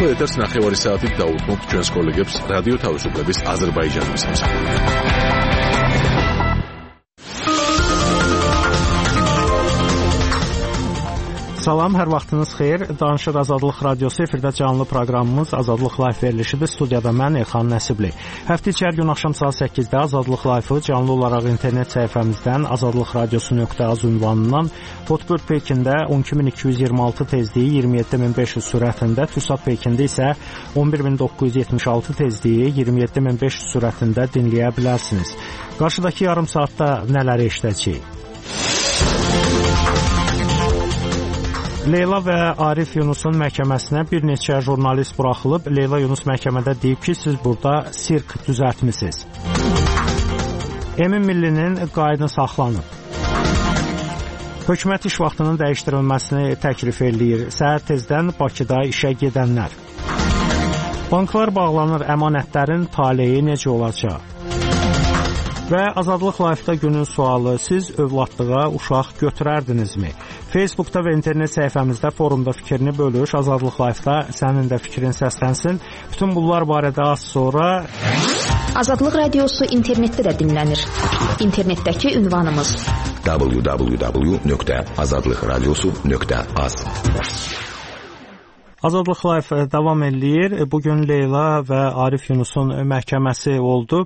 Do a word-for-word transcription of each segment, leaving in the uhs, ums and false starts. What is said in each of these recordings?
ახლა ეთერს ნახევარი საათით დაუთმობთ ჩვენს კოლეგებს რადიო თავისუფლების აზერბაიჯანის მსახურებით. Salam, hər vaxtınız xeyir. Danışır Azadlıq Radiosu efirdə canlı proqramımız Azadlıq Live verilişidir. Studiyada mən Elxan Nəsibli. Həftə içi hər gün axşam saat səkkizdə Azadlıq Live-ı canlı olaraq internet səhifəmizdən azadlıq radiosu nöqtə az ünvanından, Hotbird Pekində on iki min iki yüz iyirmi altı tezliyi iyirmi yeddi min beş yüz sürətində, TürkSat Pekində isə on bir min doqquz yüz yetmiş altı tezliyi iyirmi yeddi min beş yüz sürətində dinləyə bilərsiniz. Qarşıdakı yarım saatda nələri eşidəcəyik? Leyla və Arif Yunusun məhkəməsinə bir neçə jurnalist buraxılıb. Leyla Yunus məhkəmədə deyib ki, siz burada sirk düzəltmisiniz. Emin Millinin qaydı saxlanıb. Hökumət iş vaxtının dəyişdirilməsini təklif eləyir. Səhər tezdən Bakıda işə gedənlər. Banklar bağlanır, əmanətlərin taleyi necə olacaq? Və Azadlıq Live-da günün sualı, siz övladlığa uşaq götürərdinizmi? Facebookda və internet səhifəmizdə forumda fikrini bölüş, Azadlıq Live-da sənin də fikrin səslənsin. Bütün bunlar barədə az sonra... Azadlıq Radiosu internetdə də dinlənir. İnternetdəki ünvanımız w w w nöqtə azadlıq radiosu nöqtə az. Azadlıq Live davam eləyir. Bugün Leyla və Arif Yunusun məhkəməsi oldu.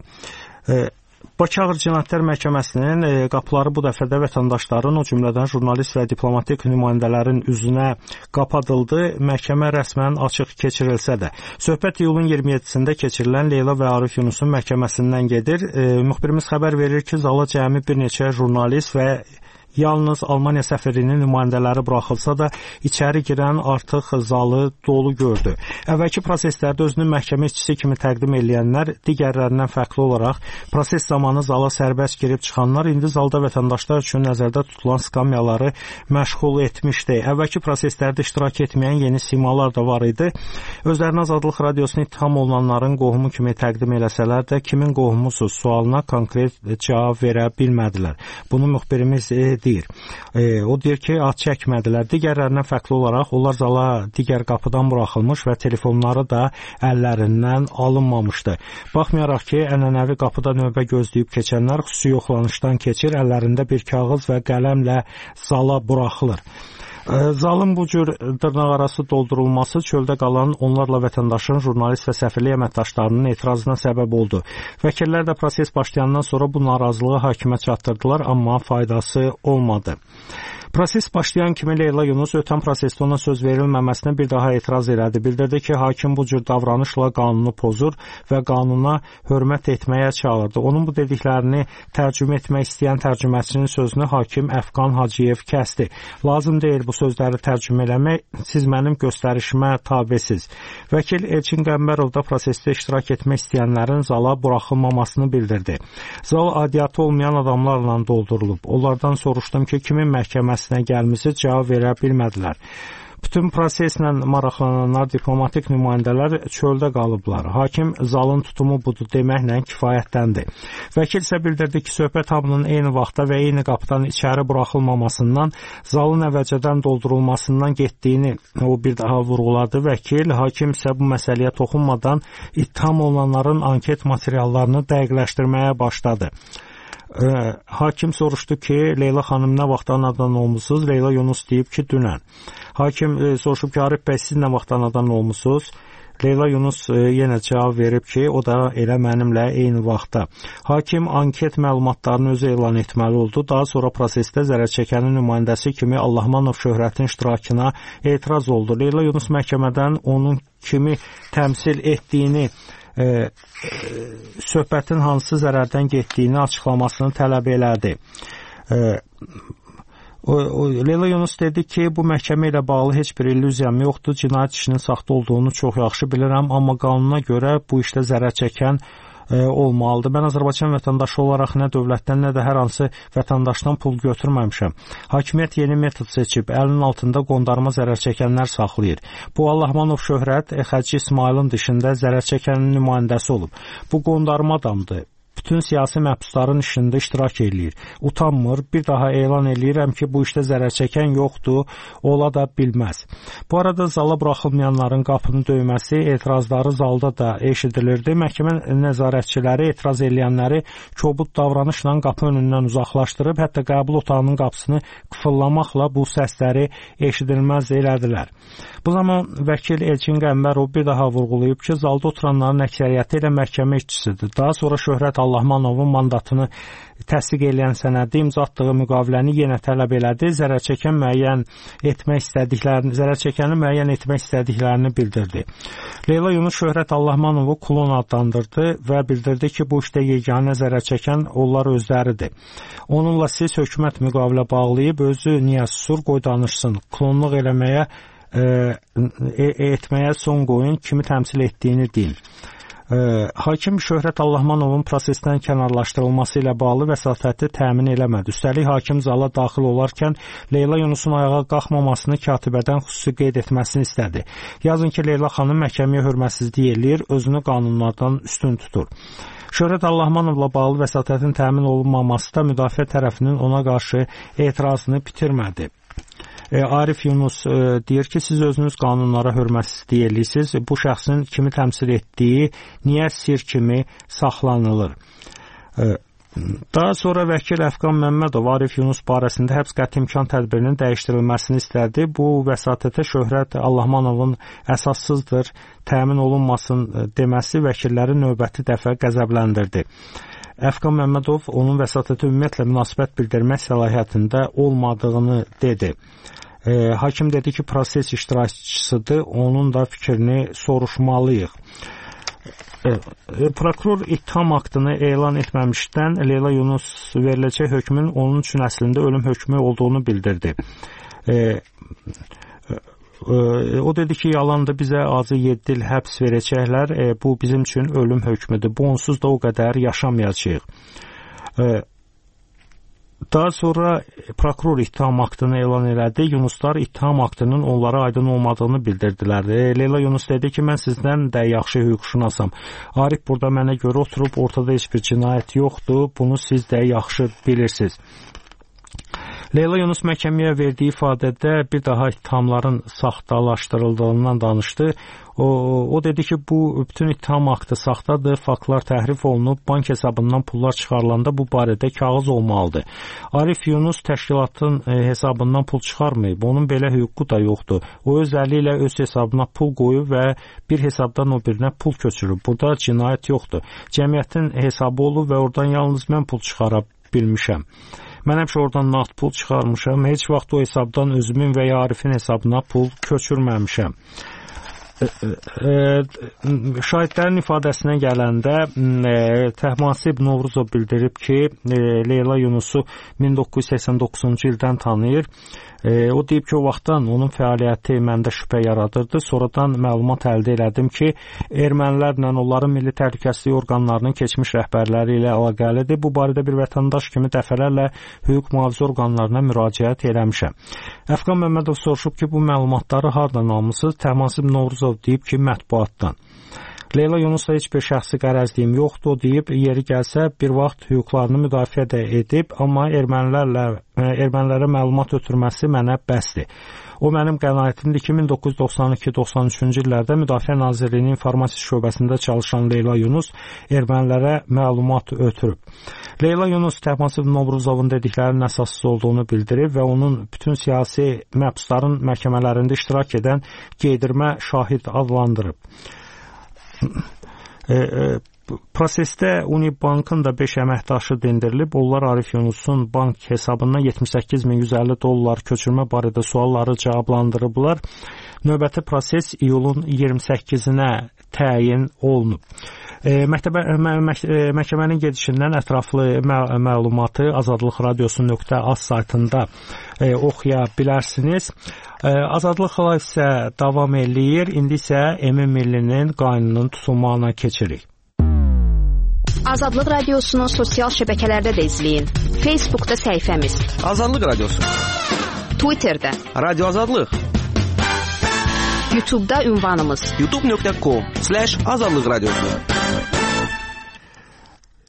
Bakı Ağır Cinayətlər Məhkəməsinin qapıları bu dəfə də vətəndaşların, o cümlədən jurnalist və diplomatik nümayəndələrin üzünə qapadıldı. Məhkəmə rəsmən açıq keçirilsə də. Söhbət iyulun iyirmi yeddisində keçirilən Leyla və Arif Yunusun məhkəməsindən gedir. Müxbirimiz xəbər verir ki, zala cəmi bir neçə jurnalist və yalnız Almaniya səfirinin nümayəndələri buraxılsa da içəri girən artıq zalı dolu gördü. Əvvəlki proseslərdə özünü məhkəmə işçisi kimi təqdim edənlər digərlərindən fərqli olaraq proses zamanı zala sərbəst girib çıxanlar indi zalda vətəndaşlar üçün nəzərdə tutulan skamyaları məşğul etmişdi. Əvvəlki proseslərdə iştirak etməyən yeni simalar da var idi. Özlərini Azadlıq Radiosuna ittiham olunanların qohumu kimi təqdim eləsələr də kimin qohumusuz sualına konkret cavab verə bilmədilər. Bunu müxbirimiz deyir. E, o deyir ki, ad çəkmədilər. Digərlərindən fərqli olaraq onlar zala digər qapıdan buraxılmış və telefonları da əllərindən alınmamışdı. Baxmayaraq ki, ənənəvi qapıda növbə gözləyib keçənlər xüsusi yoxlanışdan keçir, əllərində bir kağız və qələmlə zala buraxılır. Zalın bu cür dırnaqarası doldurulması çöldə qalan onlarla vətəndaşın, jurnalist və səfirlik əməkdaşlarının etirazına səbəb oldu. Vəkillər də proses başlayandan sonra bu narazılığı hakimə çatdırdılar, amma faydası olmadı. Proses başlayan kimi Leyla Yunus ötən prosesdə ona söz verilməməsinə bir daha etiraz elədi. Bildirdi ki, hakim bu cür davranışla qanunu pozur və qanuna hörmət etməyə çağırdı. Onun bu dediklərini tərcümə etmək istəyən tərcüməçinin sözünü hakim Əfqan Hacıyev kəsdi. Lazım deyil bu sözləri tərcümə eləmək, siz mənim göstərişimə tabesiz. Vəkil Elçin Qəmbərov da prosesdə iştirak etmək istəyənlərin zala buraxılmamasını bildirdi. Zal adiyyatı olmayan adamlarla doldurulub. Onlardan soruşdum ki, kimin məhkəməsi gəlmisi cavab verə bilmədilər. Bütün proseslə maraqlananlar, diplomatik nümayəndələr çöldə qalıblar. Hakim zalın tutumu budur deməklə kifayətləndir. Vəkil isə bildirdi ki, söhbət hamının eyni vaxtda və eyni qapıdan içəri buraxılmamasından, zalın əvvəlcədən doldurulmasından getdiyini o bir daha vurğuladı. Vəkil, hakim isə bu məsələyə toxunmadan ittiham olunanların anket materiallarını dəqiqləşdirməyə başladı. Hakim soruşdu ki, Leyla xanım nə vaxt anadan olmusunuz? Leyla Yunus deyib ki, dünən. Hakim soruşub ki, Arif bəy, siz nə vaxt anadan olmusunuz? Leyla Yunus yenə cavab verib ki, o da elə mənimlə eyni vaxtda. Hakim anket məlumatlarını özü elan etməli oldu. Daha sonra prosesdə zərərçəkənin nümayəndəsi kimi Allahmanov Şöhrətin iştirakına etiraz oldu. Leyla Yunus məhkəmədən onun kimi təmsil etdiyini, E, e, söhbətin hansı zərərdən getdiyini açıqlamasını tələb elədi. E, o, o, Leyla Yunus dedi ki, bu məhkəmə ilə bağlı heç bir illüziyam yoxdur, cinayət işinin saxta olduğunu çox yaxşı bilirəm, amma qanuna görə bu işdə zərər çəkən e, olmalıdır. Mən Azərbaycan vətəndaşı olaraq nə dövlətdən, nə də hər hansı vətəndaşdan pul götürməmişəm. Hakimiyyət yeni metod seçib, əlinin altında qondarma zərər çəkənlər saxlayır. Bu Allahmanov Şöhrət Xəci İsmailin dışında zərər çəkənin nümayəndəsi olub. Bu qondarma adamdır. bütün siyasi məhbusların işində iştirak eləyir. Utanmır, bir daha elan eləyirəm ki, bu işdə zərər çəkən yoxdur, ola da bilməz. Bu arada zala buraxılmayanların qapını döyməsi, etirazları zalda da eşidilirdi. Məhkəmə nəzarətçiləri etiraz eləyənləri kobud davranışla qapı önündən uzaqlaşdırıb, hətta qəbul otağının qapısını qıfıllamaqla bu səsləri eşidilməz elədilər. Bu zaman vəkil Elçin Qəmbərov bir daha vurğulayıb ki, zalda oturanların əksəriyyəti ilə məhkəmə işçisidir. Daha sonra Şöhrət Allahmanovun mandatını təsdiq edən sənədi imzatdığı müqaviləni yenə tələb elədi. Zərər çəkən müəyyən etmək istədiklərini, zərər çəkəni müəyyən etmək istədiklərini bildirdi. Leyla Yunus Şöhrət Allahmanovu klon adlandırdı və bildirdi ki, bu işdə yeganə zərər çəkən onlar özləridir. Onunla siz hökumət müqavilə bağlayıb, özü Niyaz Sur qoy danışsın, klonluq eləməyə e etməyə son qoyun, kimi təmsil etdiyini deyin. E, hakim Şöhrət Allahmanovun prosesdən kənarlaşdırılması ilə bağlı vəsatəti təmin eləmədi. Üstəlik hakim zala daxil olarkən Leyla Yunusun ayağa qalxmamasını katibədən xüsusi qeyd etməsini istədi. Yazın ki, Leyla xanım məhkəməyə hörmətsizlik eləyir, özünü qanunlardan üstün tutur. Şöhrət Allahmanovla bağlı vəsatətin təmin olunmaması da müdafiə tərəfinin ona qarşı etirazını bitirmədi. E, Arif Yunus e, deyir ki, siz özünüz qanunlara hörmətsizlik eləyirsiniz. Bu şəxsin kimi təmsil etdiyi niyə sir kimi saxlanılır? E, daha sonra vəkil Əfqan Məmmədov Arif Yunus barəsində həbs qəti imkan tədbirinin dəyişdirilməsini istədi. Bu vəsatətə Şöhrət Allahmanovun əsassızdır, təmin olunmasın deməsi vəkilləri növbəti dəfə qəzəbləndirdi. Əfqan Məmmədov onun vəsatətə ümumiyyətlə münasibət bildirmək səlahiyyətində olmadığını dedi. E, hakim dedi ki, proses iştirakçısıdır, onun da fikrini soruşmalıyıq. E, e, prokuror ittiham aktını elan etməmişdən Leyla Yunus veriləcək hökmün onun üçün əslində ölüm hökmü olduğunu bildirdi. E, O dedi ki, yalandır, bizə azı yeddi il həbs verəcəklər, e, bu bizim üçün ölüm hökmüdür, bu onsuz da o qədər yaşamayacağıq. E, daha sonra prokuror ittiham aktını elan elədi, Yunuslar ittiham aktının onlara aydın olmadığını bildirdilər. E, Leyla Yunus dedi ki, mən sizdən də yaxşı hüquqşünasam. Arif burada mənə görə oturub, ortada heç bir cinayət yoxdur, bunu siz də yaxşı bilirsiniz. Leyla Yunus məhkəməyə verdiyi ifadədə bir daha ittihamların saxtalaşdırıldığından danışdı. O, o dedi ki, bu bütün ittiham aktı saxtadır, faktlar təhrif olunub, bank hesabından pullar çıxarılanda bu barədə kağız olmalıdır. Arif Yunus təşkilatın hesabından pul çıxarmayıb, onun belə hüququ da yoxdur. O öz əli ilə öz hesabına pul qoyub və bir hesabdan o birinə pul köçürüb. Burada cinayət yoxdur. Cəmiyyətin hesabı olub və oradan yalnız mən pul çıxara bilmişəm. Mən həmişə oradan nağd pul çıxarmışam, heç vaxt o hesabdan özümün və ya Arifin hesabına pul köçürməmişəm. E, e, şahidlərin ifadəsinə gələndə e, Təhmasib Novruzov bildirib ki, e, Leyla Yunusu min doqquz yüz səksən doqquzuncu ildən tanıyır. E, o deyib ki, o vaxtdan onun fəaliyyəti məndə şübhə yaradırdı. Sonradan məlumat əldə elədim ki, ermənilərlə onların milli təhlükəsizlik orqanlarının keçmiş rəhbərləri ilə əlaqəlidir. Bu barədə bir vətəndaş kimi dəfələrlə hüquq mühafizə orqanlarına müraciət eləmişəm. Əfqan Məmmədov soruşub ki, bu məlumatları hardan almısınız? Təhmasib Novruzov deyib ki, mətbuatdan. Leyla Yunusla heç bir şəxsi qərəzliyim yoxdur, deyib, yeri gəlsə bir vaxt hüquqlarını müdafiə də edib, amma ermənilərlə, ermənilərə məlumat ötürməsi mənə bəsdir. O mənim qənaətimdir ki, min doqquz yüz doxsan iki doxsan üçüncü illərdə Müdafiə Nazirliyinin informasiya şöbəsində çalışan Leyla Yunus ermənilərə məlumat ötürüb. Leyla Yunus Təhmasib Novruzovun dediklərinin əsassız olduğunu bildirib və onun bütün siyasi məhbusların məhkəmələrində iştirak edən qeydirmə şahid adlandırıb. E, e, prosesdə Unibankın da beş əməkdaşı dindirilib. Onlar Arif Yunusun bank hesabından yetmiş səkkiz min yüz əlli dollar köçürmə barədə sualları cavablandırıblar. Növbəti proses iyulun iyirmi səkkizinə təyin olunub. E, məktəbə, mə, mə, məhkəmənin gedişindən ətraflı mə, məlumatı azadlıq radiosu nöqtə az saytında e, oxuya bilərsiniz. E, Azadlıq Live isə davam eləyir. İndi isə Emin Millinin qaynının tutulmağına keçirik. Azadlıq radiosunu sosial şəbəkələrdə də izləyin. Facebookda səhifəmiz Azadlıq radiosu, Twitterdə Radio Azadlıq, YouTube'da ünvanımız youtube nöqtə com slash azadlıq radiosu.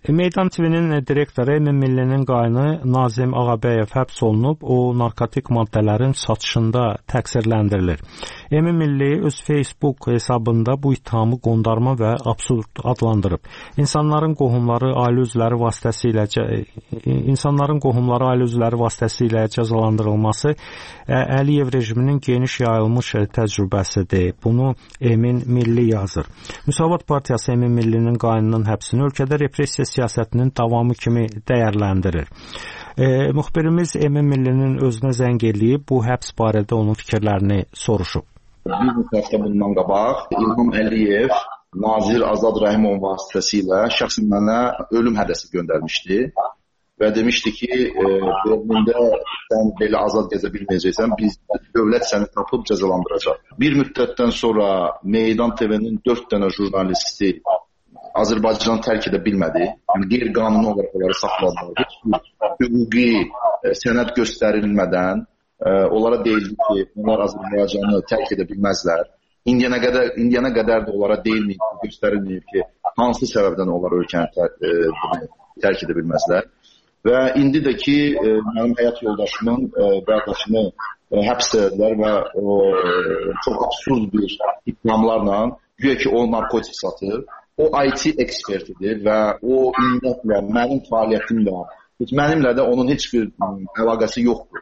Meydan T V-nin direktoru Emin Millinin qaynı Nazim Ağabəyev həbs olunub, o narkotik maddələrin satışında təqsirləndirilir. Emin Milli öz Facebook hesabında bu ittihamı qondarma və absurd adlandırıb. İnsanların qohumları ailə üzvləri vasitəsilə insanların qohumları ailə üzvləri vasitəsilə cəzalandırılması Əliyev rejiminin geniş yayılmış təcrübəsidir. Bunu Emin Milli yazır. Müsavat Partiyası Emin Millinin qaynının həbsini ölkədə repressiya siyasətinin davamı kimi dəyərləndirir. E, müxbirimiz Emin Millinin özünə zəng eləyib, bu həbs barədə onun fikirlərini soruşub. Bir müddətdə bundan qabaq İlham Əliyev Nazir Azad Rəhimov vasitəsilə şəxsən mənə ölüm hədəsi göndərmişdi və demişdi ki, e, Berlində sən belə azad gəzə bilməyəcəksən, biz dövlət səni tapıb cəzalandıracaq. Bir müddətdən sonra Meydan T V-nin dörd dənə jurnalisti Azərbaycanı tərk edə bilmədi. Yəni, qeyri-qanuni olaraq onları saxladılar. Heç hüquqi e, sənəd göstərilmədən e, onlara deyildi ki, onlar Azərbaycanı tərk edə bilməzlər. İndiyənə qədər, indiyənə qədər də onlara deyilməyib, göstərilməyib ki, hansı səbəbdən onlar ölkəni tər, e, tərk edə bilməzlər. Və indi də ki, e, mənim həyat yoldaşımın e, qardaşını e, həbs edilər və o, e, çox absurd bir ittihamlarla, güya ki, o narkotik satır. O I T ekspertidir və o ümumiyyətlə mənim fəaliyyətimlə, mənimlə də onun heç bir əlaqəsi yoxdur.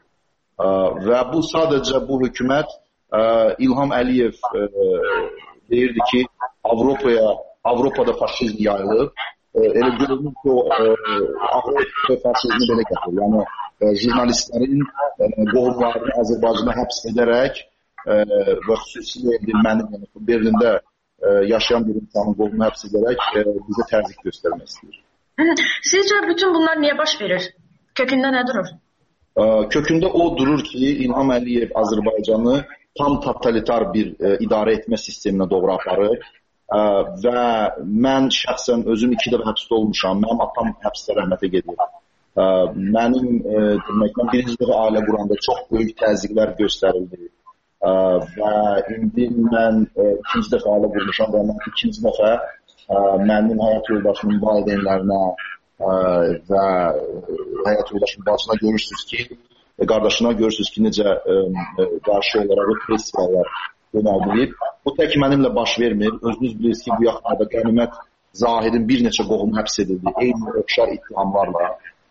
Və bu sadəcə bu hökumət İlham Əliyev deyirdi ki, Avropaya, Avropada faşizm yayılıb. Elə görünür ki, o Avropa faşizmi belə gətirir. Yəni jurnalistlərin qohumlarını Azərbaycana həbs edərək və xüsusilə mənim Berlində yaşayan bir insanın qolunu həbs edərək bizə təzyiq göstərmək istəyir. Sizcə bütün bunlar niyə baş verir? Kökündə nə durur? Kökündə o durur ki, İlham Əliyev Azərbaycanı tam totalitar bir idarə etmə sisteminə doğru aparır və mən şəxsən özüm iki dəfə həbsdə olmuşam. Mənim atam həbsdə rəhmətə gedir. Mənim demək, mən birinci dəfə ailə quranda çox böyük təzyiqlər göstərildi. Və indi mən ikinci dəfə ailə qurmuşam və mən ikinci dəfə mənim həyat yoldaşımın valideynlərinə və həyat yoldaşımın bacısına görürsünüz ki, qardaşına görürsünüz ki, necə qarşı olaraq repressiyalar yönəldilib. O tək mənimlə baş vermir. Özünüz bilirsiniz ki, bu yaxınlarda Qənimət Zahidin bir neçə qohumu həbs edildi, eyni oxşar ittihamlarla.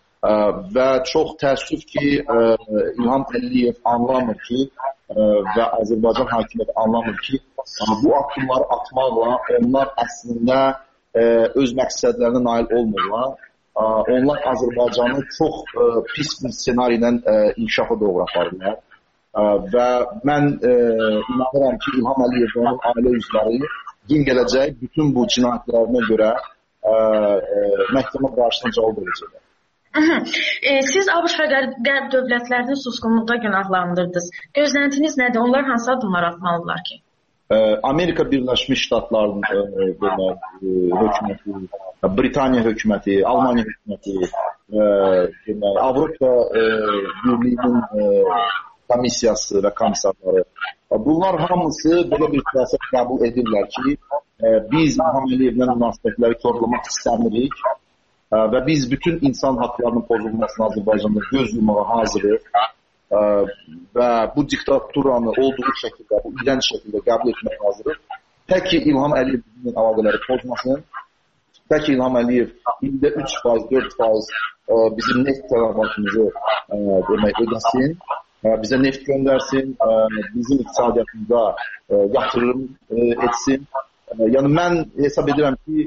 Və çox təəssüf ki, İlham Əliyev anlamır ki, və Azərbaycan hakimiyyəti anlamır ki, bu addımları atmaqla onlar əslində öz məqsədlərinə nail olmurlar. Onlar Azərbaycanı çox pis bir ssenari ilə inkişafa doğru aparırlar. Və mən inanıram ki, İlham Əliyev və onun ailə üzvləri gün gələcək bütün bu cinayətlərinə görə məhkəmə qarşısına cavab verəcəklər. Siz ABŞ və Qərb dövlətlərini susqunluqda günahlandırdınız. Gözləntiniz nədir? Onlar hansı addımlar atmalıdırlar ki? Amerika Birləşmiş Ştatlarının hökuməti, Britaniya hökuməti, Almaniya hökuməti, Avropa Birliyinin komissiyası və komissarları. Bunlar hamısı belə bir siyasət qəbul edirlər ki, biz İlham Əliyevlə münasibətləri korlamaq istəmirik. Və biz bütün insan haqlarının pozulmasına Azərbaycanda göz yumağa hazırıq və bu diktaturanı olduğu şəkildə, bu iyrənc şəkildə qəbul etmək hazırıq. Tək ki, İlham Əliyevin əlaqələri pozmasın, tək ki, İlham Əliyev ildə üç faiz, dörd faiz bizim neft tələbatımızı ödəsin, bizə neft göndərsin, bizim iqtisadiyyatımıza yatırım etsin. Yəni mən hesab edirəm ki,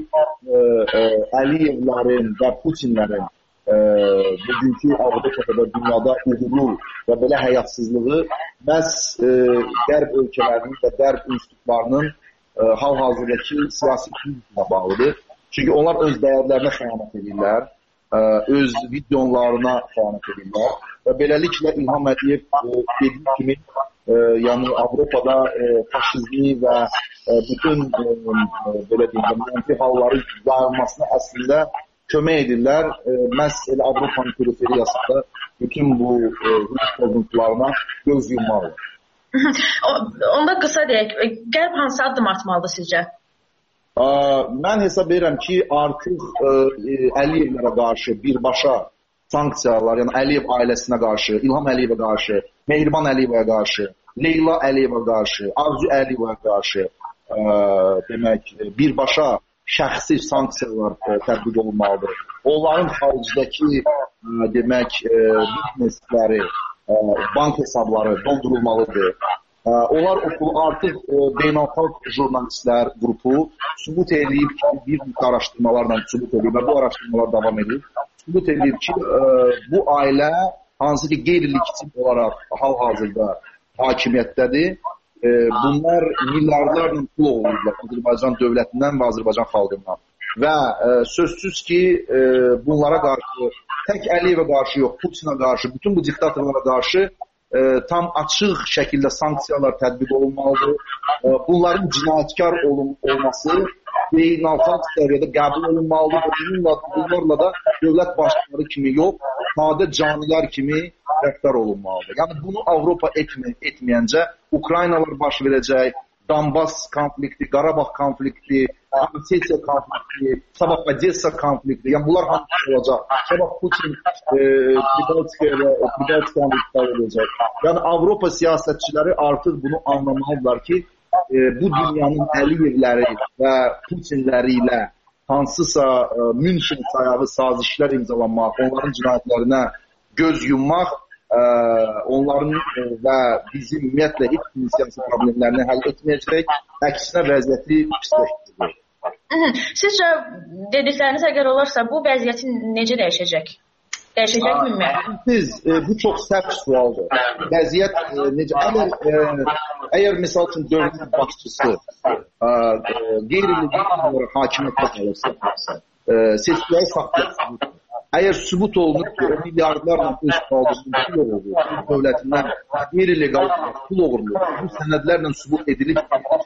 Əliyevlərin və Putinlərin bugünkü Avropada və dünyada uğuru və belə həyatsızlığı məhz Qərb ölkələrinin və Qərb institutlarının hal-hazırdakı siyasi krizinə bağlıdır. Çünki onlar öz dəyərlərinə xəyanət edirlər, öz videolarına xəyanət edirlər və beləliklə İlham Əliyev dediyi kimi yəni Avropada faşizmi və bütün belə deyim, mənfi halları yayılmasına əslində kömək edirlər. Məhz elə Avropanın periferiyasında bütün bu hüquq pozuntularına göz yummalıdır. Onda qısa deyək, Qərb hansı addım atmalıdır sizcə? Mən hesab edirəm ki, artıq Əliyevlərə qarşı birbaşa sanksiyalar, yəni Əliyev ailəsinə qarşı, İlham Əliyevə qarşı, Mehriban Əliyevə qarşı, Leyla Əliyevə qarşı, Arzu Əliyevə qarşı demək birbaşa şəxsi sanksiyalar tətbiq olunmalıdır. Onların xaricdəki demək biznesləri, bank hesabları dondurulmalıdır. Onlar artıq beynəlxalq jurnalistlər qrupu sübut edib ki, bir araşdırmalarla sübut edib və bu araşdırmalar davam edib. Sübut edib ki, bu ailə hansı ki qeyri-legitim olaraq hal-hazırda hakimiyyətdədir. Bunlar milyardlarla pul oğurlayırlar Azərbaycan dövlətindən və Azərbaycan xalqından. Və sözsüz ki, bunlara qarşı, tək Əliyevə qarşı yox, Putinə qarşı, bütün bu diktatorlara qarşı E, tam açıq şəkildə sanksiyalar tətbiq olunmalıdır. E, bunların cinayətkar olun, olması beynəlxalq səviyyədə qəbul olunmalıdır. Bununla, bunlarla da dövlət başçıları kimi yox, sadə canlılar kimi rəftar olunmalıdır. Yəni bunu Avropa etmə, etməyəncə Ukraynalar baş verəcək, Donbas konflikti, Qarabağ konflikti, Osetiya konflikti, sabah Odessa konflikti, yəni bunlar hamısı olacaq. Sabah Putin Pribaltikaya və Pribaltika konflikti olacaq. Yəni Avropa siyasətçiləri artıq bunu anlamalıdırlar ki, e, bu dünyanın Əliyevləri və Putinləri ilə hansısa e, Münşin sayağı sazişlər imzalanmaq, onların cinayətlərinə göz yummaq, Ə, onların ə, və bizim ümumiyyətlə heç bir siyasi problemlərini həll etməyəcək, əksinə vəziyyəti pisləşdirəcək. Sizcə dedikləriniz əgər olarsa bu vəziyyəti necə dəyişəcək? Dəyişəcəkmi? Siz ə, bu çox sərt sualdır. Vəziyyət ə, necə? Əgər, ə, əgər misal üçün dövlət başçısı qeyri-legitim olaraq hakimiyyətə qalırsa, seçkiləri saxlayırsınız. Əgər sübut olunur ki, o milyardlarla öz xalqının pul oğurluyor, dövlətindən qeyri-legal pul oğurluyor, bu sənədlərlə sübut edilir ki,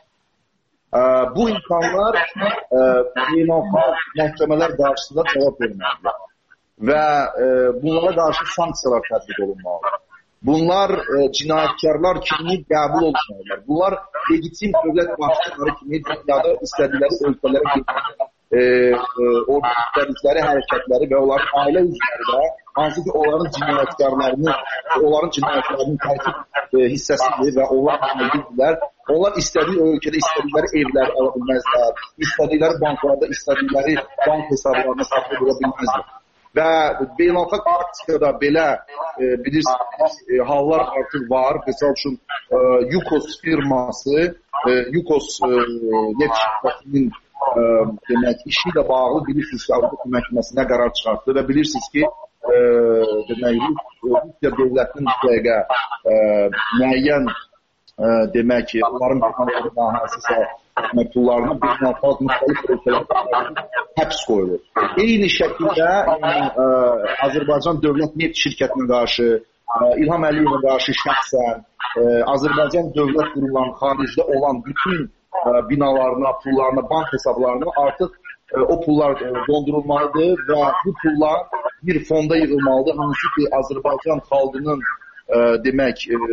bu insanlar beynəlxalq məhkəmələr qarşısında cavab verməlidir və bunlara qarşı sanksiyalar tətbiq olunmalıdır. Bunlar cinayətkarlar kimi qəbul olunmalıdır. Bunlar legitim dövlət başçıları kimi dünyada istədikləri ölkələrə gedirlər. E, e, o istədikləri hərəkətləri və onların ailə üzvləri də hansı ki onların cinayətkarlarını, onların cinayətlərinin tərkib e, hissəsidir və onlar bilirlər. Onlar istədiyi ölkədə istədikləri evləri ala bilməzlər, istədikləri banklarda istədikləri bank hesablarına saxlaya bilə bilməzlər. Və beynəlxalq praktikada belə e, bilirsiniz e, hallar artıq var. Məsəl üçün e, Yukos firması, e, Yukos e, neft şirkətinin Ə, demək, işi ilə bağlı bilirsiniz ki, Avropa məhkəməsinə qərar çıxartdı və bilirsiniz ki, ə, demək, Rusiya dövlətinin dəqiqə ə, müəyyən ə, demək, onların bir hansısa pullarına beynəlxalq müxtəlif ölkələrdə həbs qoyulur. Eyni şəkildə yəni, ə, Azərbaycan dövlət neft şirkətinə qarşı, ə, İlham Əliyevə qarşı şəxsən, ə, Azərbaycan dövlət qurumlarının xaricdə olan bütün binalarına, pullarına, bank hesablarına artıq e, o pullar e, dondurulmalıdır və bu pullar bir fonda yığılmalıdır. Hansı ki, Azərbaycan xalqının e, demək e,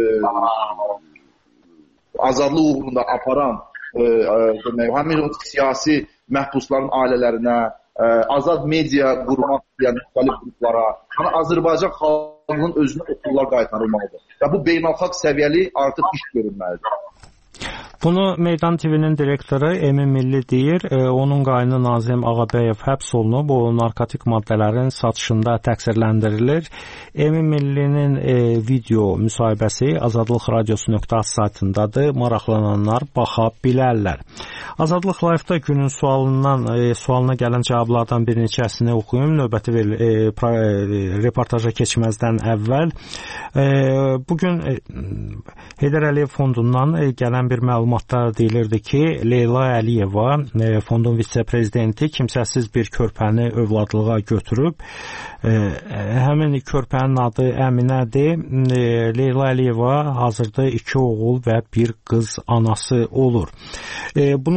azadlıq uğrunda aparan e, e, demək, həmin o siyasi məhbusların ailələrinə, e, azad media qurmaq istəyən müxtəlif qruplara, yəni Azərbaycan xalqının özünə o pullar qaytarılmalıdır. Və bu beynəlxalq səviyyəli artıq iş görülməlidir. Bunu Meydan T V-nin direktoru Emin Milli deyir. E, onun qaynı Nazim Ağabəyev həbs olunub. O, narkotik maddələrin satışında təqsirləndirilir. Emin Millinin e, video müsahibəsi azadlıq radiosu nöqtə az saytındadır. Maraqlananlar baxa bilərlər. Azadlıq Live-da günün sualından, e, sualına gələn cavablardan bir neçəsini oxuyum. Növbəti ver, e, pra, e, reportaja keçməzdən əvvəl. E, bugün e, Heydər Əliyev fondundan e, gələn bir məlumat məlumatda deyilirdi ki, Leyla Əliyeva, e, fondun vitse-prezidenti, kimsəsiz bir körpəni övladlığa götürüb. E, həmin körpənin adı Əminədir. E, Leyla Əliyeva hazırda iki oğul və bir qız anası olur. E, bunun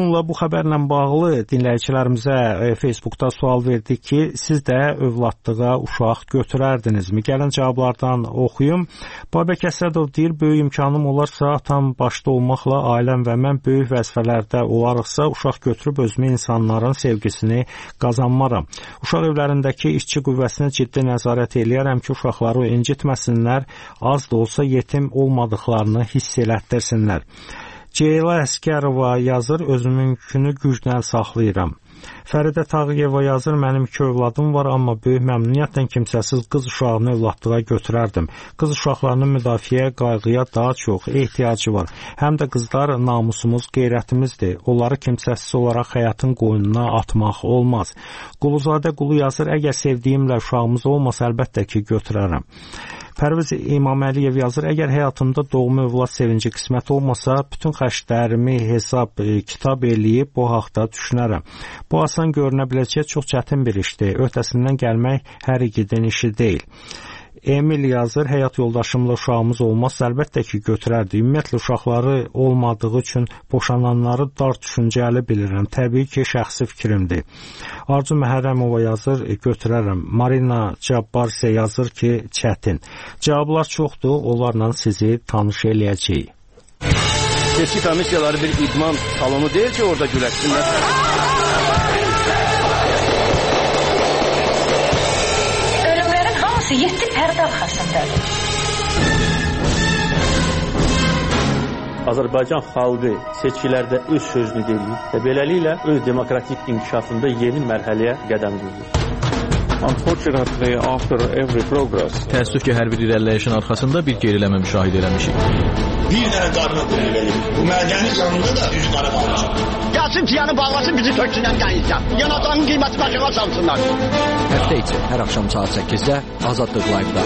Bununla bu xəbərlə bağlı dinləyicilərimizə e, Facebookda sual verdik ki, siz də övladlığa uşaq götürərdinizmi? Gələn cavablardan oxuyum. Babək Əsədov deyir, böyük imkanım olarsa, atam başda olmaqla ailəm və mən böyük vəzifələrdə olarıqsa, uşaq götürüb özümü insanların sevgisini qazanmaram. Uşaq evlərindəki işçi qüvvəsinə ciddi nəzarət eləyərəm ki, uşaqları incitməsinlər, az da olsa yetim olmadıqlarını hiss elətdirsinlər. Ceyla Əskərova yazır, özümünkünü güclə saxlayıram. Fəridə Tağıyeva yazır, mənim iki övladım var, amma böyük məmnuniyyətlə kimsəsiz qız uşağını övladlığa götürərdim. Qız uşaqlarının müdafiə, qayğıya daha çox ehtiyacı var. Həm də qızlar namusumuz, qeyrətimizdir. Onları kimsəsiz olaraq həyatın qoynuna atmaq olmaz. Quluzadə Qulu yazır, əgər sevdiyimlə uşağımız olmasa, əlbəttə ki, götürərəm. Pərviz İmaməliyev yazır, əgər həyatımda doğma övlad sevinci qismət olmasa, bütün xərclərimi hesab, e, kitab eləyib bu haqda düşünərəm. Bu asan görünə biləcək çox çətin bir işdir. Öhdəsindən gəlmək hər igidin işi deyil. Emil yazır, həyat yoldaşımla uşağımız olmazsa əlbəttə ki, götürərdi. Ümumiyyətlə, uşaqları olmadığı üçün boşananları dar düşüncəli bilirəm. Təbii ki, şəxsi fikrimdir. Arzu Məhərrəmova yazır, götürərəm. Marina Cabbar isə yazır ki, çətin. Cavablar çoxdur, onlarla sizi tanış eləyəcəyik. Seçki komissiyaları bir idman salonu deyil ki, orada güləşsinlər. yeddi pərdə arxasındadır. Azərbaycan xalqı seçkilərdə öz sözünü deyir və beləliklə öz demokratik inkişafında yeni mərhələyə qədəm qoyur. Unfortunately, after every progress, təəssüf ki, hər bir irəliləyişin arxasında bir geriləmə müşahidə eləmişik. Bir dənə qarına verelim. Bu mədəni canında da üç qara bağlayacaq. Gəlsin piyanı bağlasın, bizi töksünən qəyəcək. Yanatanın qiyməti başına salsınlar. Həftə içi hər axşam saat səkkizdə Azadlıq Live-da.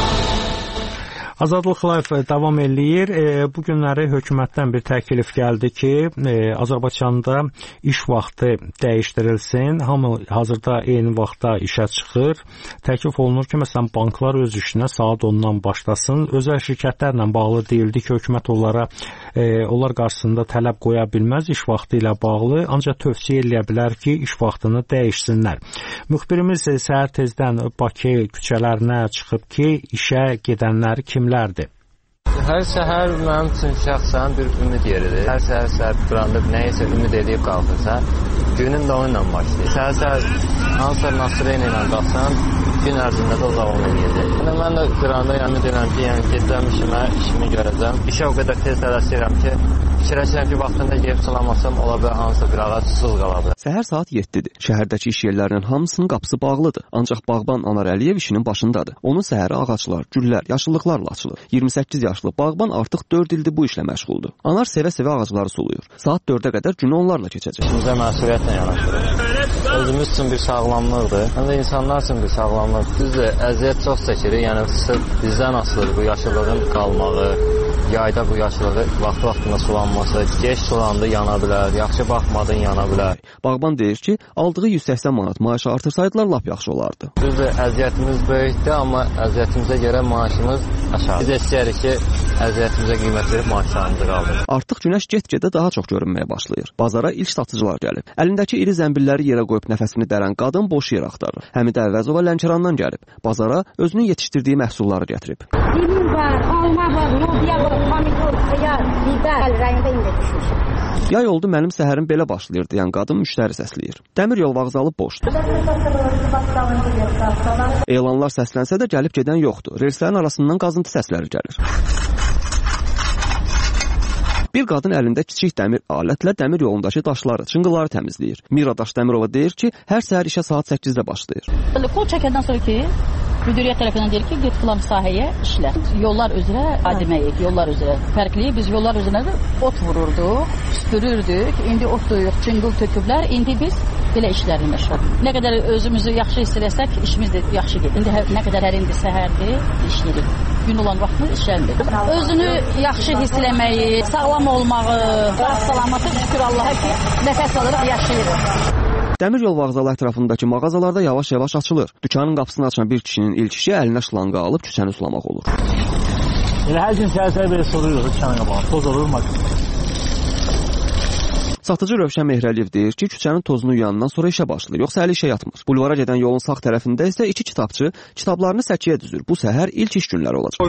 Azadlıq Live davam eləyir. E, bu günləri hökumətdən bir təklif gəldi ki, e, Azərbaycanda iş vaxtı dəyişdirilsin. Hamı hazırda eyni vaxtda işə çıxır. Təklif olunur ki, məsələn, banklar öz işinə saat ondan başlasın. Özəl şirkətlərlə bağlı deyildi ki, hökumət onlara e, onlar qarşısında tələb qoya bilməz iş vaxtı ilə bağlı, ancaq tövsiyə eləyə bilər ki, iş vaxtını dəyişsinlər. Müxbirimiz e, səhər tezdən Bakı küçələrinə çıxıb ki, işə gedənlər kimlər? Hər səhər mənim üçün şəxsən bir ümid yeridir. Hər səhər səhər duranda nəyisə ümid edib qalxırsa, günün də onunla başlayır. Səhər səhər hansısa nasirə ilə qalxsan, gün ərzində də o zaman eləyəcək. Yəni, mən də duranda ümid edirəm ki, yəni, gedəcəm işimə, işimi görəcəm. İşə o qədər tez tələsirəm ki, fikirləşirəm ki, vaxtında gəlib çılamasam, ola bilər hansısa bir ağac susuz qala bilər. Səhər saat yeddidir. Şəhərdəki iş yerlərinin hamısının qapısı bağlıdır. Ancaq bağban Anar Əliyev işinin başındadır. Onun səhəri ağaclar, güllər, yaşıllıqlarla açılır. iyirmi səkkiz yaşlı bağban artıq dörd ildir bu işlə məşğuldur. Anar sevə-sevə ağacları suluyur. Saat dördə qədər günü onlarla keçəcək. Bizə məsuliyyətlə yanaşırıq. Özümüz üçün bir sağlamlıqdır. Həm də insanlar üçün bir sağlamlıq. Düzdür, əziyyət çox çəkirik. Yəni, sırf bizdən asılır bu yaşıllığın qalmağı, yayda bu yaşılığı vaxt-vaxtında sulanması, geç sulandı yana bilər, yaxşı baxmadın yana bilər. Bağban deyir ki, aldığı yüz səksən manat maaşı artırsaydılar lap yaxşı olardı. Düzdür, əziyyətimiz böyükdür, amma əziyyətimizə görə maaşımız aşağı. Biz istəyirik ki, əziyyətimizə qiymət verib maaşlarımızı qaldırır. Artıq günəş get-gedə daha çox görünməyə başlayır. Bazara ilk satıcılar gəlib. Əlindəki iri zəmbilləri yerə qoyub nəfəsini dərən qadın boş yer axtarır. Həmidə Əvəzova Lənkərandan gəlib. Bazara özünün yetişdirdiyi məhsulları gətirib. Limon var, alma var, lobya var, pomidor, xiyar, biber rəyində indi düşmüş. Yay oldu mənim səhərim belə başlayır deyən qadın müştəri səsləyir. Dəmir yol vağzalı boşdur. Elanlar səslənsə də gəlib gedən yoxdur. Relslərin arasından qazıntı səsləri gəlir. Bir qadın əlində kiçik dəmir alətlə dəmir yolundakı daşları, çınqılları təmizləyir. Mira Daşdəmirova deyir ki, hər səhər işə saat səkkizdə başlayır. Qol çəkəndən sonra ki, müdiriyyət tərəfindən deyir ki, get filan sahəyə işlə. Yollar üzrə adiməyik, yollar üzrə. Fərqli, biz yollar üzrə ot vururduq, süpürürdük. İndi ot da yox, çınqıl töküblər. İndi biz belə işlərlə məşğuluq. Nə qədər özümüzü yaxşı hiss eləsək, işimiz də yaxşı gedir. İndi nə qədər hər indi səhərdir, işləyirik. Gün olan vaxtımız işləririk. Özünü yaxşı hiss eləməyi, sağlam olmağı, salamatı şükür Allaha ki, nəfəs alırıq, yaşayırıq. Dəmir yol vağzalı ətrafındakı mağazalarda yavaş-yavaş açılır. Dükanın qapısını açan bir kişinin ilk işi əlinə şlanqa alıb küçəni sulamaq olur. Elə hər gün səhər-səhər belə soruyoruz dükanın qabağına. Toz olur, maksimum. Satıcı Rövşən Mehrəliyev deyir ki, küçənin tozunu yuyandan sonra işə başlayır, yoxsa əli işə yatmır. Bulvara gedən yolun sağ tərəfində isə iki kitabçı kitablarını səkiyə düzür. Bu səhər ilk iş günləri olacaq.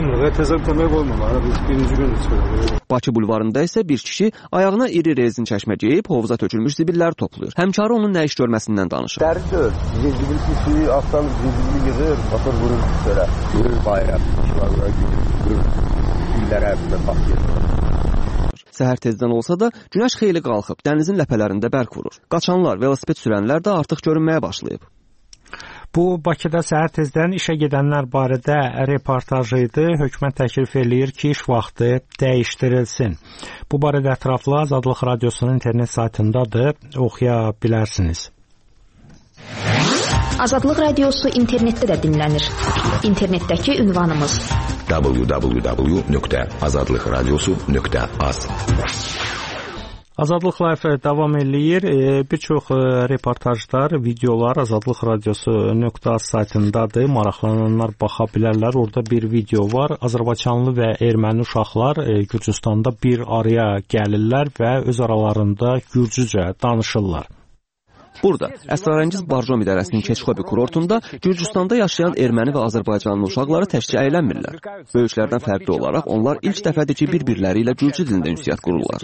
Bakı bulvarında isə bir kişi ayağına iri rezin çəşmə geyib hovuza tökülmüş zibilləri toplayır. Həmkarı onun nə iş görməsindən danışır. Dəridir. Zibil pisi, altdan zibili yığır, batır vurur belə. Vurur bayram, şuvarlara gidir, illərə baxır. Səhər tezdən olsa da günəş xeyli qalxıb, dənizin ləpələrində bərk vurur. Qaçanlar, velosiped sürənlər də artıq görünməyə başlayıb. Bu, Bakıda səhər tezdən işə gedənlər barədə reportajı idi. Hökumət təklif eləyir ki, iş vaxtı dəyişdirilsin. Bu barədə ətraflı Azadlıq Radiosunun internet saytındadır, oxuya bilərsiniz. Azadlıq Radiosu internetdə də dinlənir. İnternetdəki ünvanımız w w w nöqtə azadlıq radiosu nöqtə az. Azadlıq Live davam eləyir. Bir çox reportajlar, videolar Azadlıq Radiosu nöqtə az saytındadır. Maraqlananlar baxa bilərlər. Orada bir video var. Azərbaycanlı və erməni uşaqlar Gürcüstanda bir araya gəlirlər və öz aralarında gürcücə danışırlar. Burada Əsrarəngiz Barjom İdarəsinin Keçxobi kurortunda Gürcüstanda yaşayan erməni və Azərbaycanlı uşaqları təkcə əylənmirlər. Böyüklərdən fərqli olaraq onlar ilk dəfədir ki, bir-birləri ilə gürcü dilində ünsiyyət qururlar.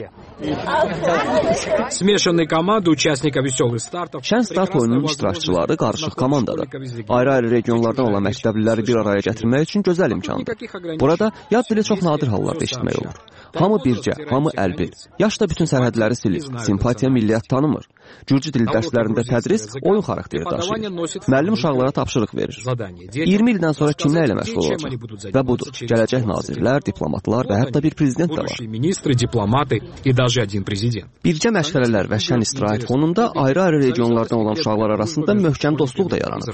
Şən start oyununun iştirakçıları qarışıq komandadır. Ayrı-ayrı regionlardan olan məktəbliləri bir araya gətirmək üçün gözəl imkandır. Burada yad dili çox nadir hallarda eşitmək olur. Hamı bircə, hamı əlbil. Yaş da bütün sərhədləri silir. Simpatiya milliyyət tanımır. Gürcü dili dərslərində tədris oyun xarakteri daşıyır. Müəllim uşaqlara tapşırıq verir. iyirmi ildən sonra kimlə ilə məşğul olacaq? Və budur, gələcək nazirlər, diplomatlar və hətta bir prezident də var. Birgə məşğələlər və şən istirahət fonunda ayrı-ayrı regionlardan olan uşaqlar arasında möhkəm dostluq da yaranır.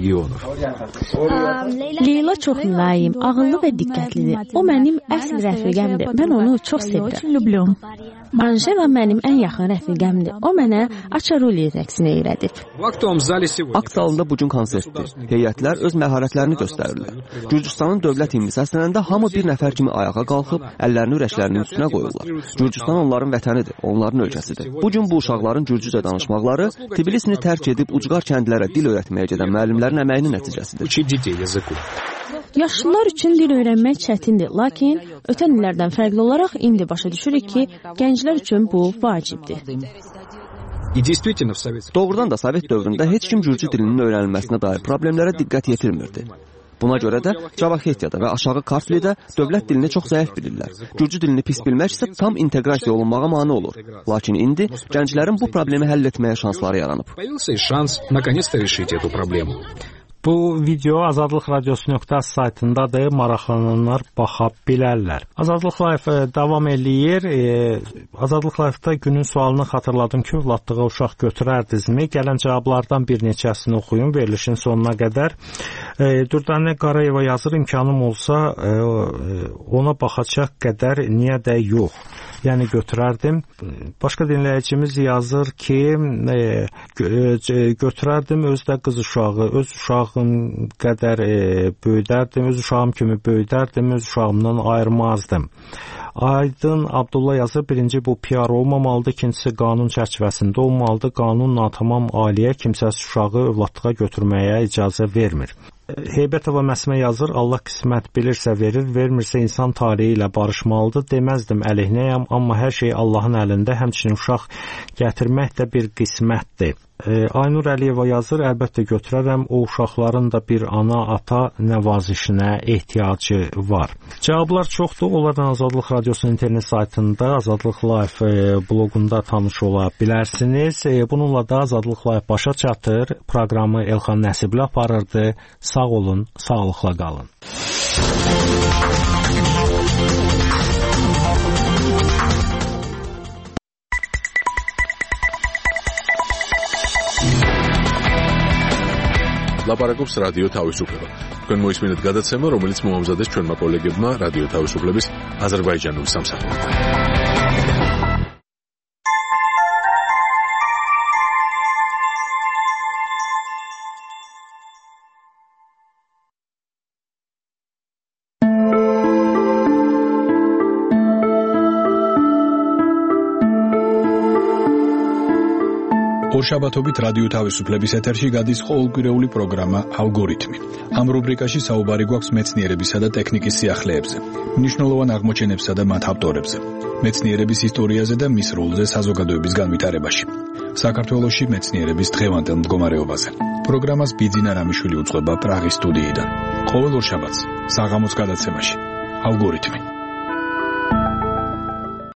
Leyla çox mülayim, ağıllı və diqqətlidir. O mənim əsl rəfiqəmdir. Mən onu çox sevirəm. Anjela mənim ən yaxın rəfiqəmdir. O mənə Açaruli rəqsini öyrədib. Akt zalında bugün konsertdir. Heyətlər öz məharətlərini göstərirlər. Gürcüstanın dövlət himni səslənəndə hamı bir nəfər kimi ayağa qalxıb, əllərini ürəklərinin üstünə qoyurlar. Gürcüstan onların vətənidir, onların ölkəsidir. Bugün bu uşaqların gürcücə danışmaqları Tbilisini tərk edib ucqar kəndlərə dil öyrətməyə gedən müəllimlərin əməyinin nəticəsidir. Yaşlılar üçün dil öyrənmək çətindir, lakin ötən illərdən fərqli olaraq indi başa düşürük ki, gənclər üçün bu vacibdir. Doğrudan da Sovet dövründə heç kim gürcü dilinin öyrənilməsinə dair problemlərə diqqət yetirmirdi. Buna görə də Cavaxetiyada və aşağı Kartlidə dövlət dilini çox zəif bilirlər. Gürcü dilini pis bilmək isə tam inteqrasiya olunmağa mane olur. Lakin indi gənclərin bu problemi həll etməyə şansları yaranıb. Bu video Azadlıq Radiosu nöqtə az saytındadır, maraqlananlar baxa bilərlər. Azadlıq Live davam eləyir. E, Azadlıq Live-da günün sualını xatırladım ki, övladlığa uşaq götürərdinizmi? Gələn cavablardan bir neçəsini oxuyun verilişin sonuna qədər. E, Dürdanə Qarayeva yazır, imkanım olsa e, ona baxacaq qədər niyə də yox. Yəni götürərdim. Başqa dinləyicimiz yazır ki, e, götürərdim, özdə qız uşağı, öz uşağım qədər e, böyüdərdim, öz uşağım kimi böyüdərdim, öz uşağımdan ayırmazdım. Aydın Abdullah yazır, birinci bu P R olmamalıdır, ikincisi qanun çərçivəsində olmalıdır. Qanun natamam aliyə kimsəsiz uşağı övladlığa götürməyə icazə vermir. Heybətova Məsmə yazır, Allah qismət bilirsə verir, vermirsə insan taleyi ilə barışmalıdır. Deməzdim əleyhinəyəm, amma hər şey Allahın əlində, həmçinin uşaq gətirmək də bir qismətdir. Aynur Əliyeva yazır, əlbəttə götürərəm, o uşaqların da bir ana, ata nəvazişinə ehtiyacı var. Cavablar çoxdur, onlardan Azadlıq Radiosunun internet saytında, Azadlıq Live blogunda tanış ola bilərsiniz. Bununla da Azadlıq Live başa çatır, proqramı Elxan Nəsibli aparırdı. Sağ olun, sağlıqla qalın. ლაპარაკობს რადიო თავისუფლება. თქვენ მოისმინეთ გადაცემა, რომელიც მოამზადეს ჩვენმა კოლეგებმა რადიო თავისუფლების აზერბაიჯანულ სამსახურში. ორშაბათობით რადიო თავისუფლების ეთერში გადის ყოველკვირეული პროგრამა ალგორითმი. ამ რუბრიკაში საუბარი გვაქვს მეცნიერებისა და ტექნიკის სიახლეებზე, მნიშვნელოვან აღმოჩენებსა და მათ ავტორებზე, მეცნიერების ისტორიაზე და მის როლზე საზოგადოების განვითარებაში. საქართველოში მეცნიერების დღევანდელ მდგომარეობაზე. პროგრამას ბიძინა რამიშვილი უწყება პრაღის სტუდიიდან. ყოველ ორშაბათს საღამოს გადაცემაში ალგორითმი.